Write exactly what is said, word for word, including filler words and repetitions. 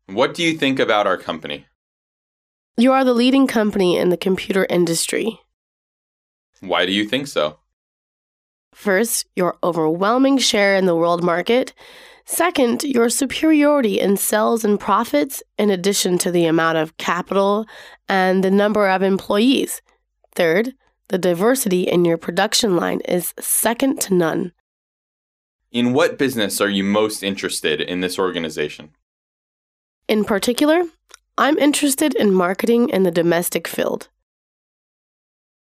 What do you think about our company? You are the leading company in the computer industry. Why do you think so? First, your overwhelming share in the world market. Second, your superiority in sales and profits, in addition to the amount of capital and the number of employees. Third, the diversity in your production line is second to none. In what business are you most interested in this organization? In particular, I'm interested in marketing in the domestic field.